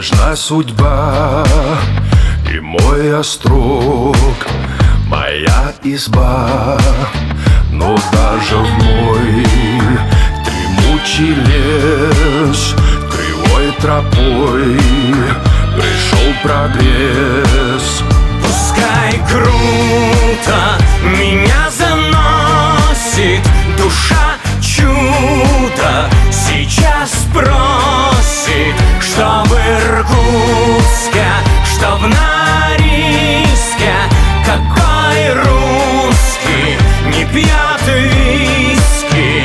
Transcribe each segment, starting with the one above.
важна судьба и мой острог, моя изба. Но даже в мой дремучий лес кривой тропой пришел прогресс. Пускай круто меня заносит, душа чудо сейчас просит, что в Иркутске, что в Норильске, какой русский не пьет виски.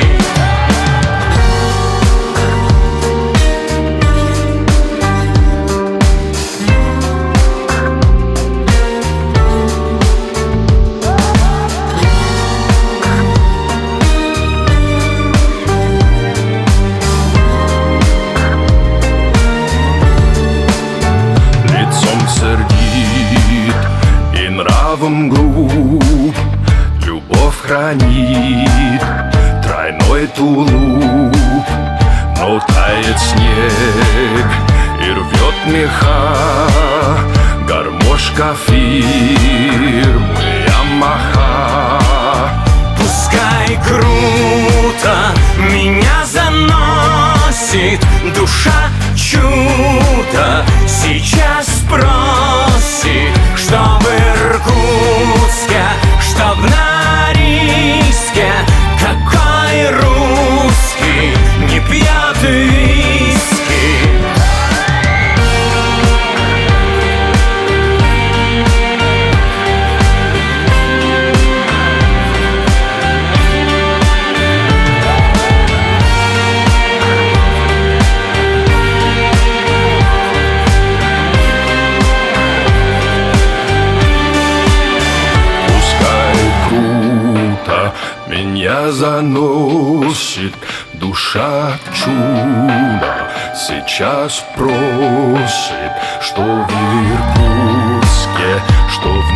Нравом груб, любовь хранит тройной тулуп. Но тает снег и рвет меха гармошка фирмы Ямаха. Пускай круто меня заносит, душа чудо сейчас просит, что в Иркутске, что в Норильске, какой русский не пьет виски. Меня заносит душа чудо, сейчас просит, что в Иркутске, что в